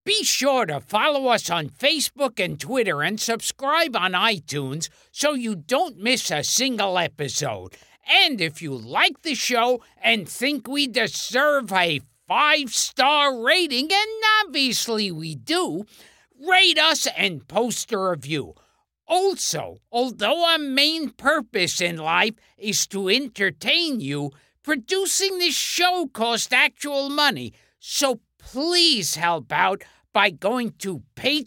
Be sure to follow us on Facebook and Twitter and subscribe on iTunes so you don't miss a single episode. And if you like the show and think we deserve a 5-star rating, and obviously we do, rate us and post a review. Also, although our main purpose in life is to entertain you, producing this show costs actual money. So please help out by going to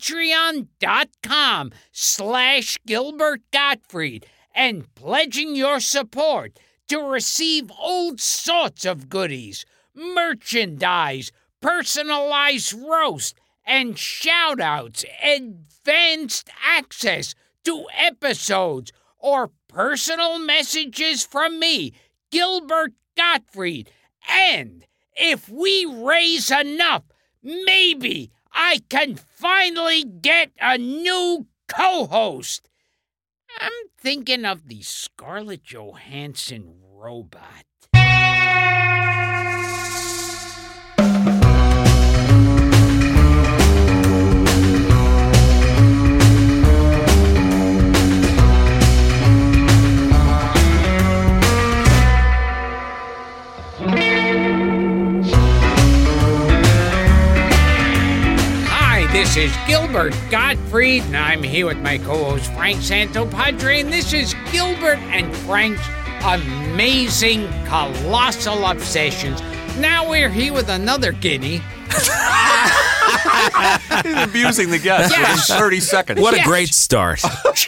patreon.com/Gilbert Gottfried and pledging your support to receive all sorts of goodies, merchandise, personalized roast, and shout-outs, advanced access to episodes, or personal messages from me, Gilbert Gottfried. And if we raise enough, maybe I can finally get a new co-host. I'm thinking of the Scarlett Johansson robot. This is Gilbert Gottfried, and I'm here with my co-host Frank Santopadre, and this is Gilbert and Frank's amazing, colossal obsessions. Now we're here with another guinea. He's abusing the guest within 30 seconds. What a great start.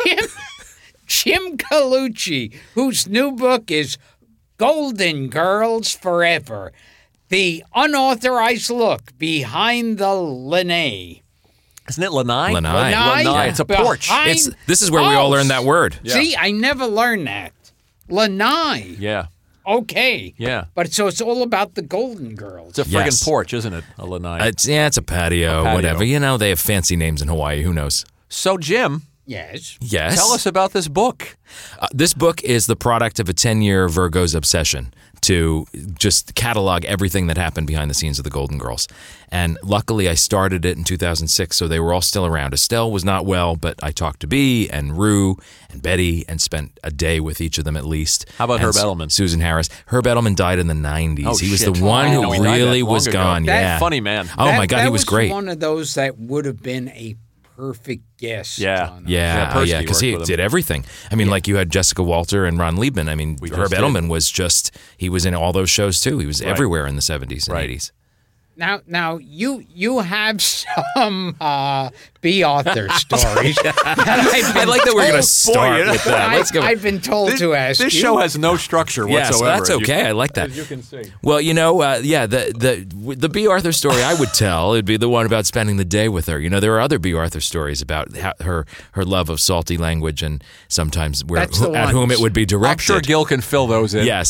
Jim Colucci, whose new book is Golden Girls Forever, the unauthorized look behind the lanai. Isn't it lanai? Lanai. Lanai. It's a porch. This is where we all learned that word. Yeah. See, I never learned that. Lanai. Yeah. Okay. Yeah. But so it's all about the Golden Girls. It's a friggin' porch, isn't it? A lanai. It's a patio, whatever. You know, they have fancy names in Hawaii. Who knows? So, Jim. Yes. Tell us about this book. This book is the product of a 10-year Virgo's obsession to just catalog everything that happened behind the scenes of the Golden Girls. And luckily, I started it in 2006, so they were all still around. Estelle was not well, but I talked to Bea and Rue and Betty and spent a day with each of them at least. How about Herb Edelman? Susan Harris. Herb Edelman died in the 90s. Oh, he was shit. the one who really was gone. That funny man. Oh, my God, he was great. That was one of those that would have been a perfect guest. Yeah, Persky because he did everything. I mean, like you had Jessica Walter and Ron Liebman. I mean, Herb Edelman was he was in all those shows too. He was everywhere in the 70s and 80s. Now you have some Bea Arthur stories. I like that we're going to start with that. Let's go. I've been told to ask This you. show has no structure whatsoever. Yes, that's okay. I like that. As you can see. Well, the Bea Arthur story I would tell, it'd be the one about spending the day with her. You know, there are other Bea Arthur stories about her love of salty language and sometimes at whom it would be directed. I'm sure Gil can fill those in. Yes.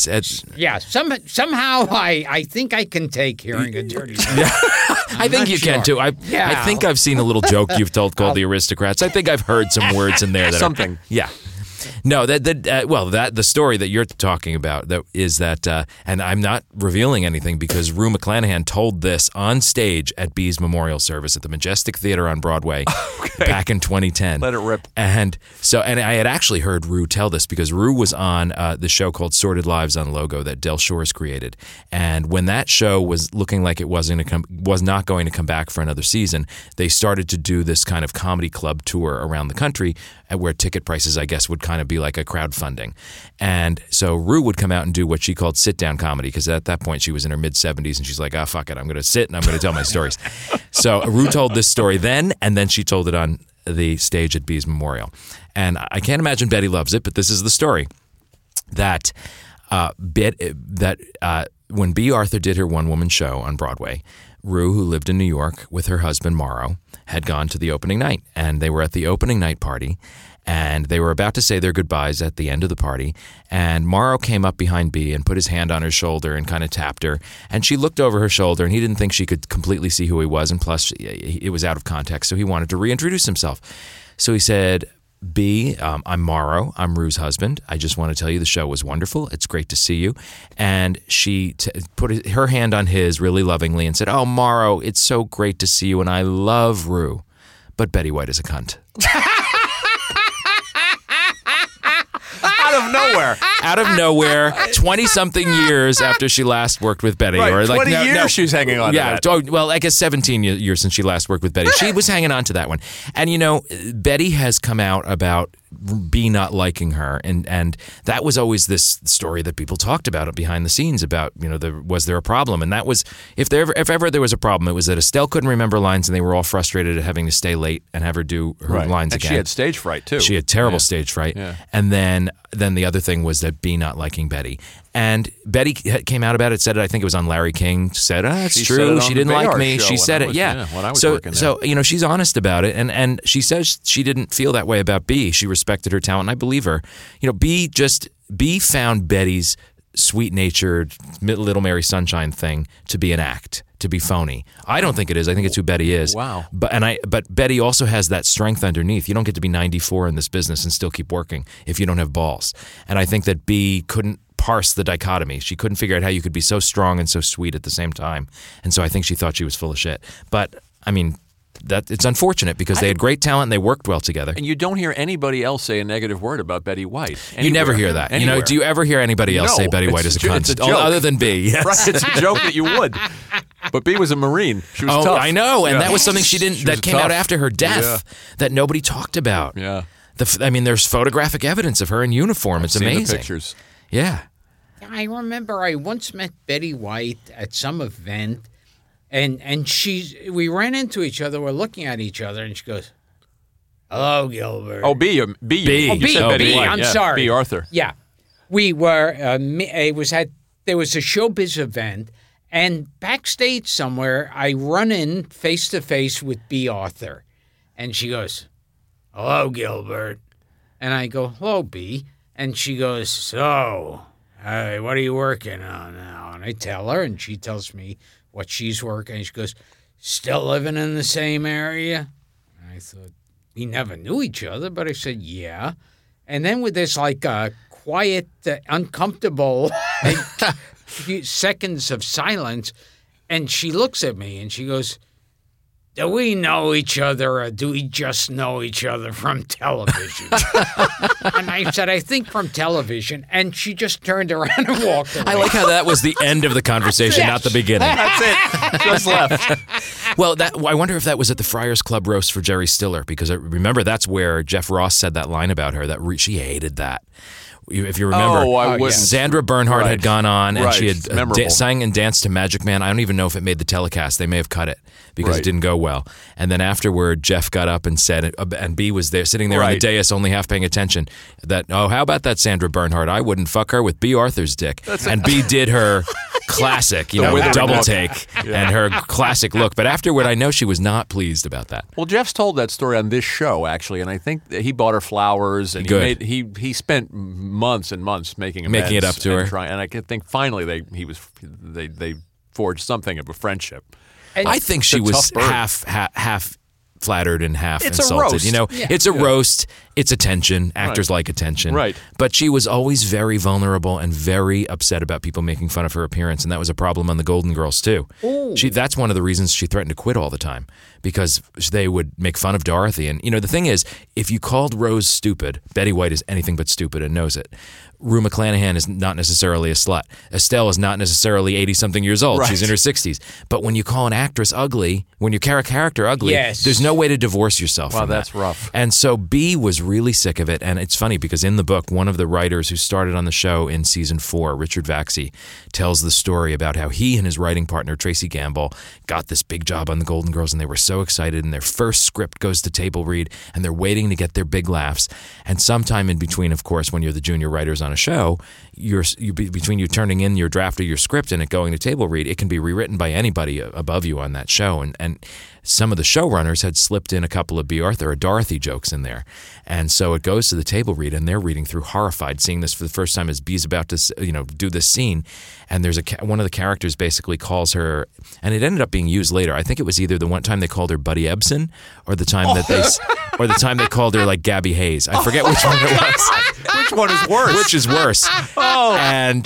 Somehow I think I can take hearing a dirty Yeah. I think you can too. I think I've seen a little joke you've told called The Aristocrats. I think I've heard some words in there that something. Yeah. No, the story that you're talking about and I'm not revealing anything because Rue McClanahan told this on stage at Bea's memorial service at the Majestic Theater on Broadway back in 2010. Let it rip. And I had actually heard Rue tell this because Rue was on the show called Sordid Lives on Logo that Del Shores created. And when that show was looking like it was not going to come back for another season, they started to do this kind of comedy club tour around the country where ticket prices, I guess, would kind of be like a crowdfunding. And so Rue would come out and do what she called sit-down comedy because at that point she was in her mid-70s and she's like, fuck it, I'm going to sit and I'm going to tell my stories. So Rue told this story then, and then she told it on the stage at Bea's memorial. And I can't imagine Betty loves it, but this is the story. That when Bea Arthur did her one-woman show on Broadway, Rue, who lived in New York with her husband Morrow, had gone to the opening night. And they were at the opening night party. And they were about to say their goodbyes at the end of the party. And Morrow came up behind Bea and put his hand on her shoulder and kind of tapped her. And she looked over her shoulder, and he didn't think she could completely see who he was. And plus, it was out of context, so he wanted to reintroduce himself. So he said, B, I'm Morrow. I'm Rue's husband. I just want to tell you the show was wonderful. It's great to see you. And she put her hand on his really lovingly and said, oh, Morrow, it's so great to see you, and I love Rue. But Betty White is a cunt. Out of nowhere, 20-something years after she last worked with Betty. Right, or 20 years she was hanging on to that. Well, I guess 17 years since she last worked with Betty. She was hanging on to that one. And, Betty has come out about B not liking her, and that was always this story that people talked about behind the scenes about, was there a problem? And that was, if ever there was a problem, it was that Estelle couldn't remember lines and they were all frustrated at having to stay late and have her do her lines and again. She had stage fright, too. She had terrible stage fright. Yeah. And then the other thing was that B not liking Betty. And Betty came out about it, said it, I think it was on Larry King, said, it's true, she didn't like me. She said it, when I was working there. So, she's honest about it, and she says she didn't feel that way about B. She respected her talent, and I believe her. B found Betty's sweet-natured Little Mary Sunshine thing to be an act, to be phony. I don't think it is. I think it's who Betty is. Wow. But Betty also has that strength underneath. You don't get to be 94 in this business and still keep working if you don't have balls. And I think that B couldn't parse the dichotomy. She couldn't figure out how you could be so strong and so sweet at the same time. And so I think she thought she was full of shit. But, that it's unfortunate because they had great talent and they worked well together. And you don't hear anybody else say a negative word about Betty White. Anywhere. You never hear that. Anywhere. Do you ever hear anybody else say Betty White is a cunt? It's a joke. Other than B. Yes. Right, it's a joke that you would. But B was a Marine. She was tough. I know, and that was something she didn't. That came out after her death that nobody talked about. Yeah. There's photographic evidence of her in uniform. It's amazing. Seen the pictures. Yeah. I remember I once met Betty White at some event, and we ran into each other. We're looking at each other, and she goes, "Hello, Gilbert." Oh, B. Oh, B. I'm sorry. B. Arthur. Yeah, we were. There was a showbiz event, and backstage somewhere, I run in face to face with B. Arthur, and she goes, "Hello, Gilbert," and I go, "Hello, B," and she goes, "So, hey, what are you working on now?" And I tell her, and she tells me what she's working. And she goes, "Still living in the same area?" And I thought, we never knew each other, but I said, yeah. And then with this quiet, uncomfortable few seconds of silence, and she looks at me and she goes, "Do we know each other, or do we just know each other from television?" And I said, "I think from television." And she just turned around and walked away. I like how that was the end of the conversation, not the beginning. That's it. Just left. Well, I wonder if that was at the Friars Club roast for Jerry Stiller, because I remember that's where Jeff Ross said that line about her, that she hated that. If you remember, I wouldn't. Sandra Bernhard had gone on and she had sang and danced to Magic Man. I don't even know if it made the telecast. They may have cut it because it didn't go well. And then afterward, Jeff got up and said, and B was there, sitting there on the dais, only half paying attention, that, "Oh, how about that Sandra Bernhard? I wouldn't fuck her with B. Arthur's dick." And B did her classic, double take and her classic look. But afterward, I know she was not pleased about that. Well, Jeff's told that story on this show, actually, and I think that he bought her flowers, and he spent months and months making it up to her. And I think finally they forged something of a friendship. And I think she was half flattered and half insulted. It's a roast. It's a roast. It's attention. Actors like attention. Right. But she was always very vulnerable and very upset about people making fun of her appearance, and that was a problem on the Golden Girls too. That's one of the reasons she threatened to quit all the time, because they would make fun of Dorothy. And the thing is, if you called Rose stupid, Betty White is anything but stupid and knows it. Rue McClanahan is not necessarily a slut. Estelle is not necessarily 80-something years old. She's in her 60s. But when you call an actress ugly, when you carry a character ugly, there's no way to divorce yourself from that. Wow, that's rough. And so B was really sick of it. And it's funny because in the book, one of the writers who started on the show in season 4, Richard Vaxey, tells the story about how he and his writing partner, Tracy Gamble, got this big job on the Golden Girls, and they were so excited, and their first script goes to table read, and they're waiting to get their big laughs. And sometime in between, of course, when you're the junior writers on a show, between you turning in your draft of your script and it going to table read, it can be rewritten by anybody above you on that show. And some of the showrunners had slipped in a couple of B. Arthur or Dorothy jokes in there. And so it goes to the table read, and they're reading through horrified, seeing this for the first time as B's about to, do this scene. And there's one of the characters basically calls her, and it ended up being used later. I think it was either the one time they called her Buddy Ebsen, or the time they called her like Gabby Hayes. I forget which one it was. Which one is worse? Which is worse? And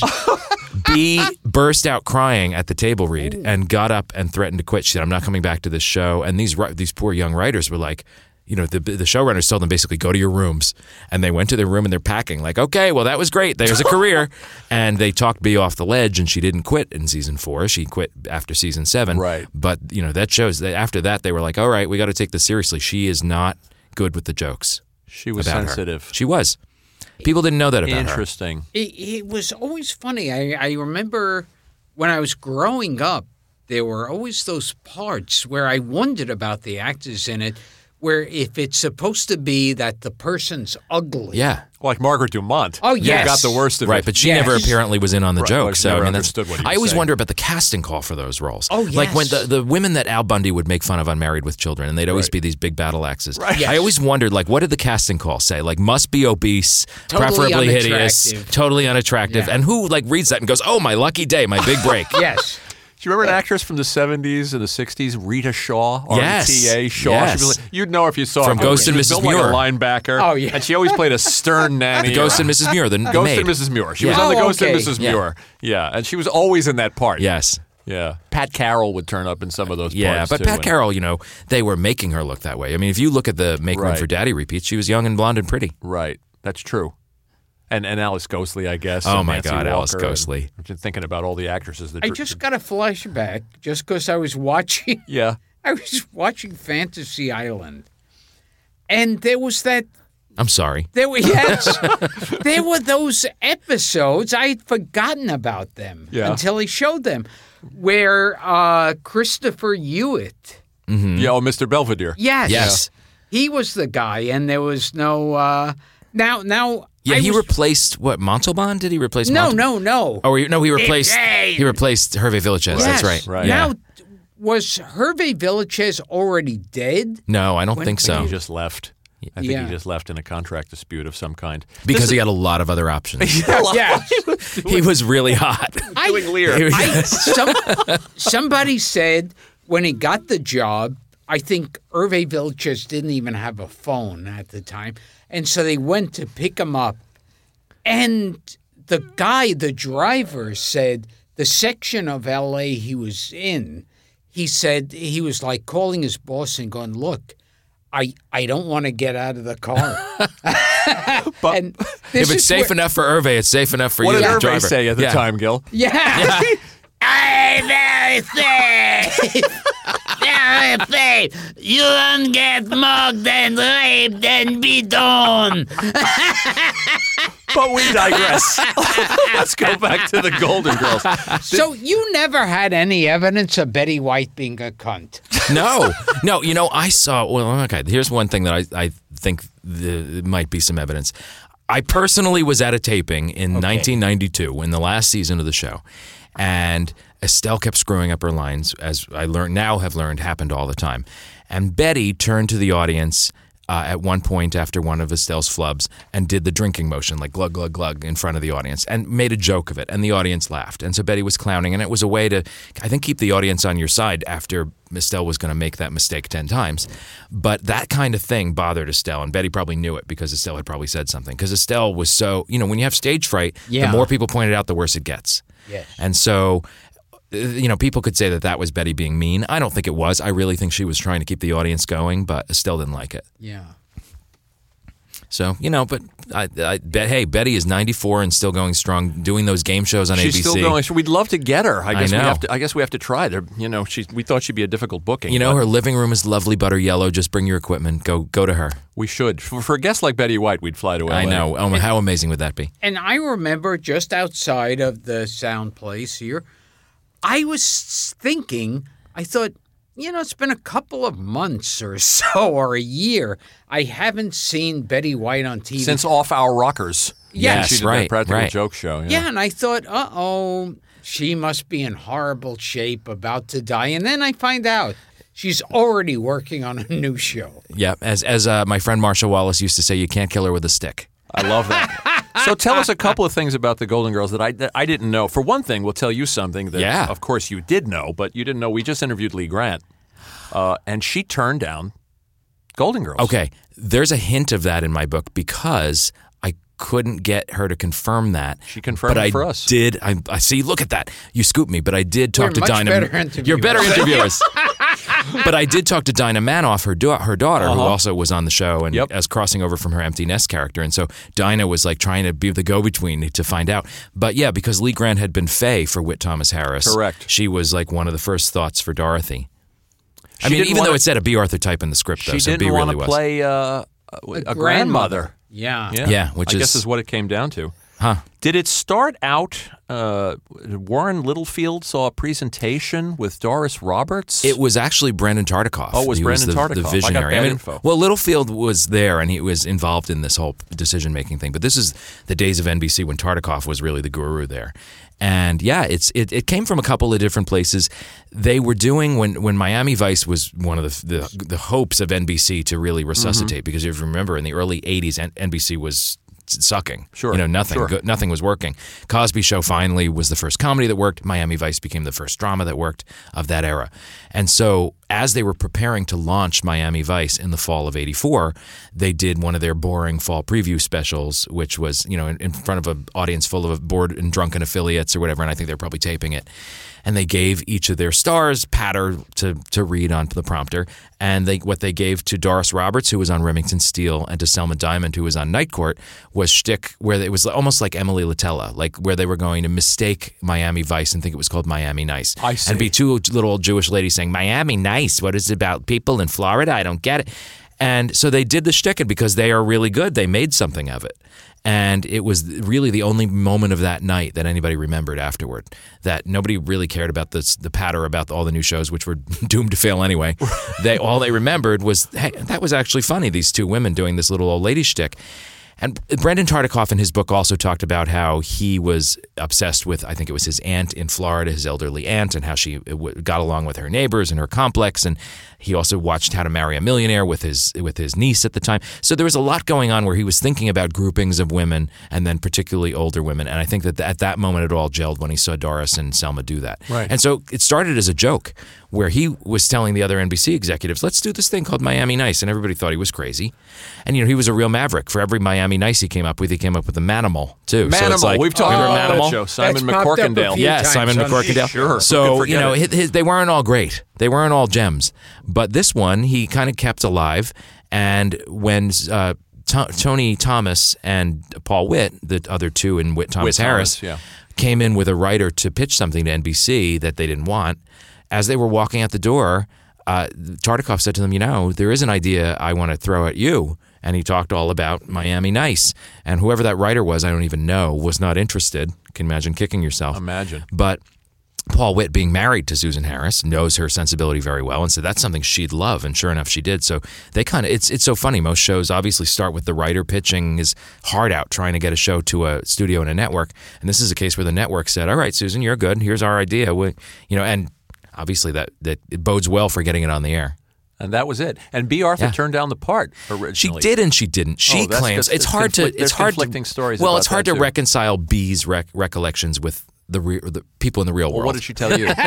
B burst out crying at the table read and got up and threatened to quit. She said, "I'm not coming back to this show." And these poor young writers were like, the showrunners told them basically, go to your rooms. And they went to their room and they're packing like, okay, well, that was great. There's a career. And they talked B off the ledge, and she didn't quit in season 4. She quit after season 7. Right. But, that shows that after that, they were like, all right, we got to take this seriously. She is not good with the jokes. She was about sensitive. Her. She was. People didn't know that about her. Interesting. It was always funny. I remember when I was growing up, there were always those parts where I wondered about the actors in it, where if it's supposed to be that the person's ugly. Yeah. Like Margaret Dumont. Oh, yes. Who got the worst of it. Right, but she never apparently was in on the joke. Well, so never I understood what he was I always saying. wonder about the casting call for those roles. Oh, yes. Like when the women that Al Bundy would make fun of on Married with Children, and they'd always be these big battle axes. Right. Yes. I always wondered, like, what did the casting call say? Like, must be obese, Totally preferably hideous, unattractive. totally unattractive. Yeah. And who, like, reads that and goes, oh, my lucky day, my big break. Yes. Do you remember an actress from the 70s and the 60s, Rita Shaw? Yes. R-E-T-A, Shaw. Yes. She was like, you'd know her if you saw her. From Ghost and She was Mrs. built like Muir. a linebacker. Oh, yeah. And she always played a stern nanny. The Ghost and Mrs. Muir, the Ghost maid. and Mrs. Muir. She was Yeah. on the Oh, Ghost okay. and Mrs. Yeah. Muir. Yeah, and she was always in that part. Yes. Yeah. Pat Carroll would turn up in some of those Yeah, parts, but too. Pat Carroll, they were making her look that way. I mean, if you look at the Make Room Right. for Daddy repeats, she was young and blonde and pretty. Right. That's true. And Alice Ghostley, I guess. Oh, and my Nancy God, Alice Walker. Ghostley. I've been thinking about all the actresses. I just got a flashback just because I was watching. Yeah. I was watching Fantasy Island, and there was that. I'm sorry. There were there were those episodes. I'd forgotten about them until he showed them, where Christopher Hewitt. Yeah, oh, Mr. Belvedere. Yes. He was the guy, and there was no. Now. Yeah, he replaced what, Montalban? Did he replace? No. Oh, he replaced. He replaced Hervé Villechaize. Yes. That's right. Right. Yeah. Now, was Hervé Villechaize already dead? No, I don't think I so. think he just left. I think Yeah. he just left in a contract dispute of some kind. Because he had a lot of other options. Yeah. He was really hot. Doing Lear. Somebody said when he got the job, I think Hervé Villechaize didn't even have a phone at the time, and so they went to pick him up. And the driver said the section of L.A. he was in, he said he was like calling his boss and going, look, I don't want to get out of the car. But and If it's safe enough for Hervé, it's safe enough for what you, did the Hervé driver. say at the time, Gil? Yeah. I'm very safe. Very safe. You don't get mugged and raped and beaten. But we digress. Let's go back to the Golden Girls. So you never had any evidence of Betty White being a cunt? No. I saw. Well, okay. Here's one thing that I think might be some evidence. I personally was at a taping in 1992 in the last season of the show, and Estelle kept screwing up her lines, as I have learned happened all the time. And Betty turned to the audience at one point after one of Estelle's flubs and did the drinking motion, like glug, glug, glug, in front of the audience and made a joke of it. And the audience laughed. And so Betty was clowning. And it was a way to, I think, keep the audience on your side after Estelle was going to make that mistake 10 times. But that kind of thing bothered Estelle. And Betty probably knew it because Estelle had probably said something. Because Estelle was so, when you have stage fright, the more people point it out, the worse it gets. Yes. And so, people could say that was Betty being mean. I don't think it was. I really think she was trying to keep the audience going, but Estelle didn't like it. Yeah. So, but hey, Betty is 94 and still going strong, doing those game shows on ABC. She's still going. So we'd love to get her. I guess know. we have to try. There, we thought she'd be a difficult booking. Her living room is lovely, butter yellow. Just bring your equipment. Go to her. We should. For a guest like Betty White, we'd fly to LA. I know. Oh, how amazing would that be? And I remember just outside of the sound place here, I was thinking, I thought, it's been a couple of months or so, or a year. I haven't seen Betty White on TV. Since Off Our Rockers. Yes, she did right, that practical right. joke show. Yeah, and I thought, she must be in horrible shape, about to die. And then I find out she's already working on a new show. Yeah, as my friend Marsha Wallace used to say, you can't kill her with a stick. I love that. So tell us a couple of things about the Golden Girls that I didn't know. For one thing, we'll tell you something that, of course, you did know, but you didn't know. We just interviewed Lee Grant, and she turned down Golden Girls. Okay, there's a hint of that in my book because I couldn't get her to confirm that. She confirmed it for us. I see. Look at that. You scooped me, but I did talk to Dinah. You're better interviewers. But I did talk to Dinah Manoff, her daughter, who also was on the show and as crossing over from her Empty Nest character. And so Dinah was like trying to be the go-between to find out. But yeah, because Lee Grant had been Faye for Whit Thomas Harris. Correct. She was like one of the first thoughts for Dorothy. I mean, even though it said a B. Arthur type in the script, though, she didn't want to play a grandmother. Yeah. Which I guess is what it came down to. Huh. Did it start out, Warren Littlefield saw a presentation with Doris Roberts? It was actually Brandon Tartikoff. Oh, it was Brandon Tartikoff. The visionary. I got bad info. Well, Littlefield was there, and he was involved in this whole decision-making thing. But this is the days of NBC when Tartikoff was really the guru there. And yeah, it came from a couple of different places. They were doing when Miami Vice was one of the hopes of NBC to really resuscitate, because if you remember in the early 80s, NBC was sucking. Sure. Nothing was working. Cosby Show finally was the first comedy that worked. Miami Vice became the first drama that worked of that era. And so as they were preparing to launch Miami Vice in the fall of '84, they did one of their boring fall preview specials, which was, in front of an audience full of bored and drunken affiliates or whatever, and I think they're probably taping it. And they gave each of their stars patter to read onto the prompter. And what they gave to Doris Roberts, who was on Remington Steele, and to Selma Diamond, who was on Night Court, was shtick where it was almost like Emily Latella, like where they were going to mistake Miami Vice and think it was called Miami Nice. I see. And be two little old Jewish ladies saying, Miami Nice, what is it about people in Florida? I don't get it. And so they did the shtick, and because they are really good, they made something of it. And it was really the only moment of that night that anybody remembered afterward. That nobody really cared about the patter about all the new shows, which were doomed to fail anyway. All they remembered was, hey, that was actually funny, these two women doing this little old lady shtick. And Brandon Tartikoff in his book also talked about how he was obsessed with, I think it was his aunt in Florida, his elderly aunt, and how she got along with her neighbors and her complex. And he also watched How to Marry a Millionaire with his niece at the time. So there was a lot going on where he was thinking about groupings of women, and then particularly older women. And I think that at that moment it all gelled when he saw Doris and Selma do that. Right. And so it started as a joke where he was telling the other NBC executives, let's do this thing called Miami Nice. And everybody thought he was crazy. And, he was a real maverick. For every Miami Nice he came up with a Manimal, too. Manimal. So it's like, we've talked about Manimal? that show. Simon McCorkindale. Yeah, Simon McCorkindale. Sure. So, they weren't all great. They weren't all gems. But this one, he kind of kept alive. And when Tony Thomas and Paul Witt, the other two in Whit Thomas Harris, came in with a writer to pitch something to NBC that they didn't want, as they were walking out the door, Tartikoff said to them, there is an idea I want to throw at you. And he talked all about Miami Nice. And whoever that writer was, I don't even know, was not interested. You can imagine kicking yourself. Imagine. But Paul Witt, being married to Susan Harris, knows her sensibility very well and said that's something she'd love. And sure enough, she did. So they it's so funny. Most shows obviously start with the writer pitching his heart out, trying to get a show to a studio and a network. And this is a case where the network said, all right, Susan, you're good. Here's our idea. And obviously that it bodes well for getting it on the air. And that was it. And B. Arthur turned down the part originally. She did and she didn't. She claims it's hard to. It's hard conflicting stories. Well, it's hard to reconcile B's recollections with the people in the real world. Well, what did she tell you?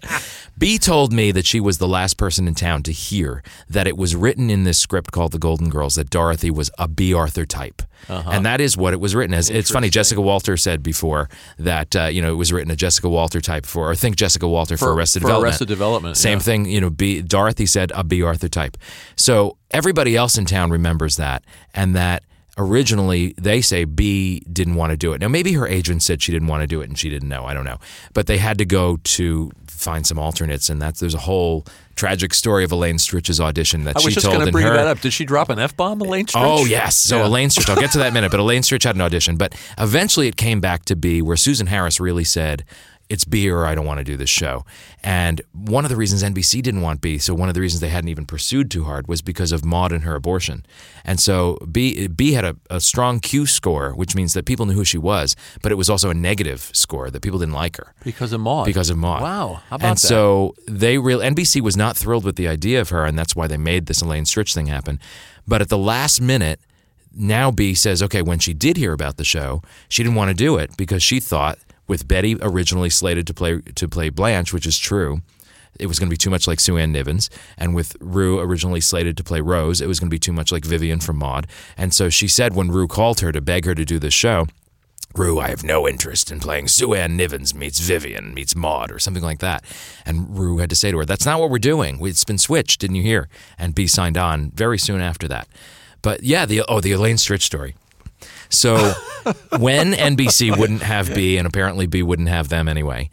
B told me that she was the last person in town to hear that it was written in this script called The Golden Girls that Dorothy was a B. Arthur type. And that is what it was written as. It's funny, Jessica Walter said before that it was written a Jessica Walter type for, or think Jessica Walter for Arrested Development. Arrested Development. Same thing, Dorothy said a B. Arthur type. So everybody else in town remembers that, and that originally they say B didn't want to do it. Now maybe her agent said she didn't want to do it and she didn't know. I don't know. But they had to go to find some alternates, and there's a whole tragic story of Elaine Stritch's audition that she told in her. I was just going to bring that up. Did she drop an F-bomb, Elaine Stritch? Oh, yes. So Elaine Stritch, I'll get to that in a minute, but Elaine Stritch had an audition. But eventually it came back to B, where Susan Harris really said, It's B or I don't want to do this show. And one of the reasons NBC didn't want B, so one of the reasons they hadn't even pursued too hard, was because of Maude and her abortion. And so B had a strong Q score, which means that people knew who she was, but it was also a negative score, that people didn't like her. Because of Maude. Because of Maude. Wow. How about and that? so NBC was not thrilled with the idea of her, and that's why they made this Elaine Stritch thing happen. But at the last minute, now B says, okay, when she did hear about the show, she didn't want to do it because she thought, with Betty originally slated to play Blanche, which is true, it was going to be too much like Sue Ann Nivens, and with Rue originally slated to play Rose, it was going to be too much like Vivian from Maude. And so she said when Rue called her to beg her to do this show, Rue, I have no interest in playing Sue Ann Nivens meets Vivian meets Maude or something like that. And Rue had to say to her, that's not what we're doing. It's been switched, didn't you hear? And B signed on very soon after that. But yeah, the Elaine Stritch story. So when NBC wouldn't have B, and apparently B wouldn't have them anyway,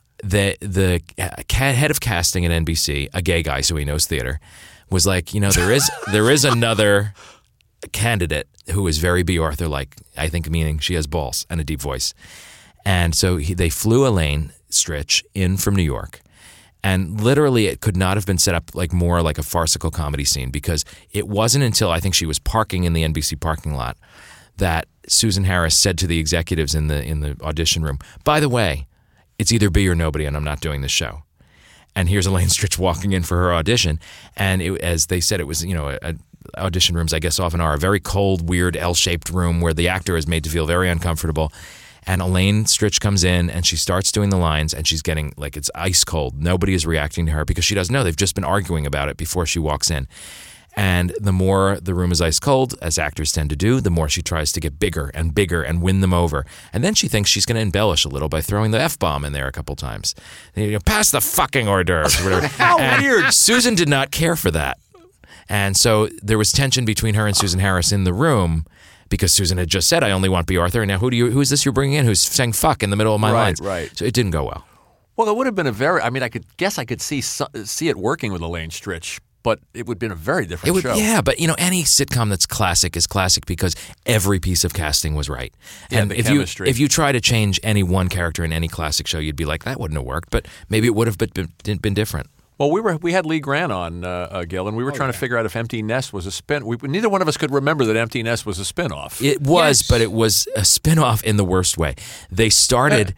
the head of casting at NBC, a gay guy, so he knows theater, was like, there is another candidate who is very B. Arthur-like, I think, meaning she has balls and a deep voice. And so they flew Elaine Stritch in from New York. And literally, it could not have been set up more like a farcical comedy scene, because it wasn't until I think she was parking in the NBC parking lot that Susan Harris said to the executives in the audition room, by the way, it's either B or nobody, and I'm not doing this show. And here's Elaine Stritch walking in for her audition. And as they said, it was, audition rooms, I guess, often are a very cold, weird, L-shaped room where the actor is made to feel very uncomfortable. And Elaine Stritch comes in and she starts doing the lines, and she's getting it's ice cold. Nobody is reacting to her because she doesn't know. They've just been arguing about it before she walks in. And the more the room is ice cold, as actors tend to do, the more she tries to get bigger and bigger and win them over. And then she thinks she's going to embellish a little by throwing the F-bomb in there a couple times. Pass the fucking hors d'oeuvres. How weird. Susan did not care for that. And so there was tension between her and Susan Harris in the room, because Susan had just said, I only want B. Arthur. And now who is this you're bringing in who's saying fuck in the middle of my lines? Right. So it didn't go well. Well, it would have been I could see it working with Elaine Stritch, but it would have been a very different show. Yeah, but any sitcom that's classic is classic because every piece of casting was right. Yeah, and the if you try to change any one character in any classic show, you'd be like, that wouldn't have worked, but maybe it would have been different. Well, we had Lee Grant on, Gil, and we were trying to figure out if Empty Nest was a spin. Neither one of us could remember that Empty Nest was a spinoff. It was, but it was a spinoff in the worst way. They started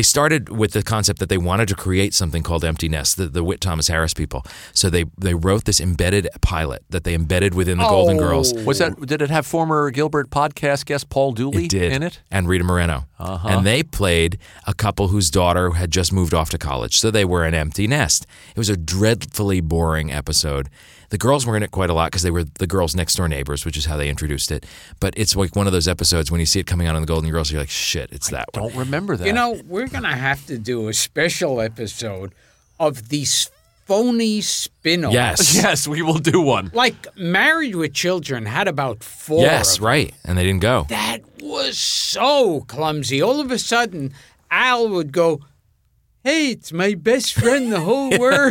with the concept that they wanted to create something called Empty Nest, the Whit Thomas Harris people. So they wrote this embedded pilot that they embedded within the Golden Girls. Did it have former Gilbert podcast guest Paul Dooley in it? And Rita Moreno. Uh-huh. And they played a couple whose daughter had just moved off to college, so they were an empty nest. It was a dreadfully boring episode. The girls were in it quite a lot because they were the girls' next door neighbors, which is how they introduced it. But it's like one of those episodes when you see it coming out on the Golden Girls, you're like, shit, it's that one. I don't remember that. We're going to have to do a special episode of these phony spin-offs. Yes, we will do one. Like Married with Children had about 4 Yes, of them. right, and they didn't go. That was so clumsy. All of a sudden, Al would go, hey, it's my best friend in the whole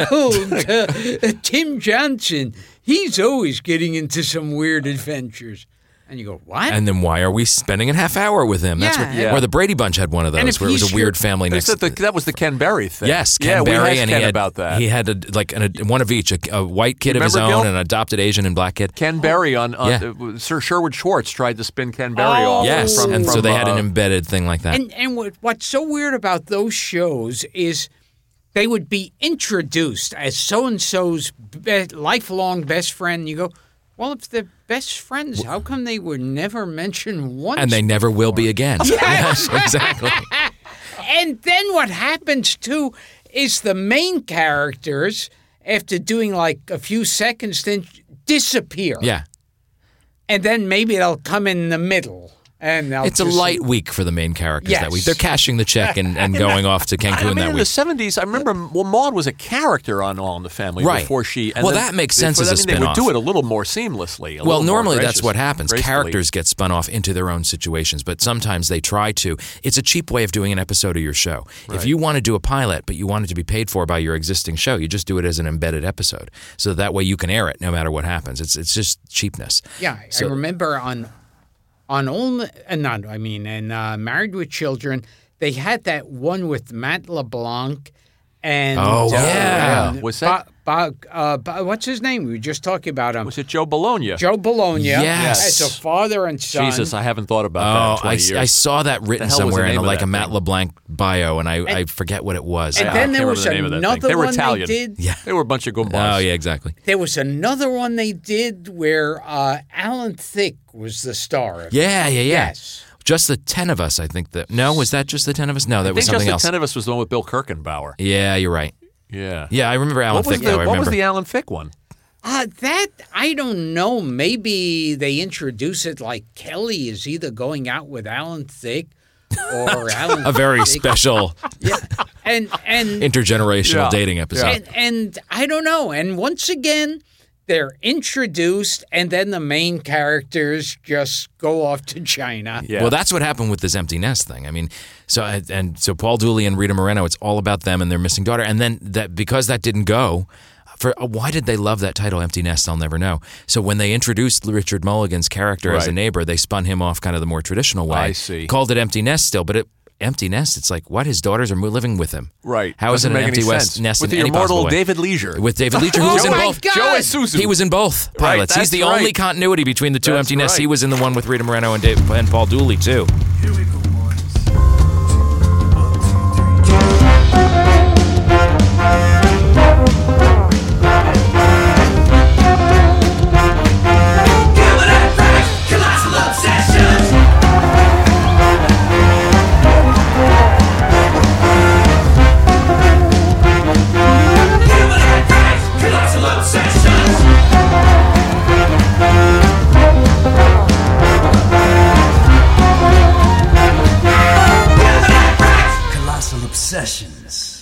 world, Tim Johnson. He's always getting into some weird adventures. And you go, what? And then why are we spending a half hour with him? That's Yeah. Or the Brady Bunch had one of those where it was a weird family next. That was the Ken Berry thing. Yes, Ken Berry, we asked and Ken he had about that. He had one of each, a white kid of his Remember, own, Gil? an adopted Asian and black kid. Ken Berry on Sir Sherwood Schwartz tried to spin Ken Berry off. Yes, from, so they had an embedded thing like that. And what's so weird about those shows is they would be introduced as so-and-so's lifelong best friend. You go, well, if they're best friends, how come they were never mentioned once? And they never will be again. Yes. Yes, exactly. And then what happens, too, is the main characters, after doing like a few seconds, then disappear. Yeah. And then maybe they'll come in the middle. And it's a light week for the main characters that week. They're cashing the check and going off to Cancun that in week. the 70s, I remember, Maude was a character on All in the Family before she... And that makes sense as a spin-off. They would do it a little more seamlessly. Normally that's what happens. Gracefully. Characters get spun off into their own situations, but sometimes they try to. It's a cheap way of doing an episode of your show. Right. If you want to do a pilot, but you want it to be paid for by your existing show, you just do it as an embedded episode. So that way you can air it no matter what happens. It's just cheapness. Yeah, I remember in Married with Children, they had that one with Matt LeBlanc and Was that what's his name? We were just talking about him. Was it Joe Bologna? Joe Bologna. Yes. As a father and son. Jesus, I haven't thought about that in 20 years. I saw that written The hell was the somewhere in name of like that a Matt thing? LeBlanc bio, and I forget what it was. And I then can't there was remember the name of that thing. another They were one Italian. they did. Yeah. They were a bunch of goombas. Oh, yeah, exactly. There was another one they did where Alan Thicke was the star of it. Yeah. Yes. Just the 10 of us, I think. No, was that just the 10 of us? No, that was I think something Just else. the 10 of Us was the one with Bill Kirkenbauer. Yeah, you're right. Yeah. Yeah, I remember Alan Thicke, though. I What remember. was the Alan Thicke one? That, I don't know. Maybe they introduce it like Kelly is either going out with Alan Thicke or Alan a very Thicke. special Yeah. And intergenerational dating episode. And I don't know. And once again, they're introduced, and then the main characters just go off to China. Yeah. Well, that's what happened with this empty nest thing. I mean, so Paul Dooley and Rita Moreno, it's all about them and their missing daughter. And then because that didn't go, why did they love that title, Empty Nest? I'll never know. So when they introduced Richard Mulligan's character as a neighbor, they spun him off kind of the more traditional way. I see. Called it Empty Nest still, but Empty Nest, it's like, what? His daughters are living with him. Right. How is it Doesn't an make empty any sense. nest With in the any possible immortal way? David Leisure. With David Leisure, who was in my both. God! Joe Isuzu. He was in both pilots. Right, He's the that's only right. continuity between the two That's Empty Nests. right. He was in the one with Rita Moreno and Paul Dooley, too. Here we go, boys. Colossal Obsessions.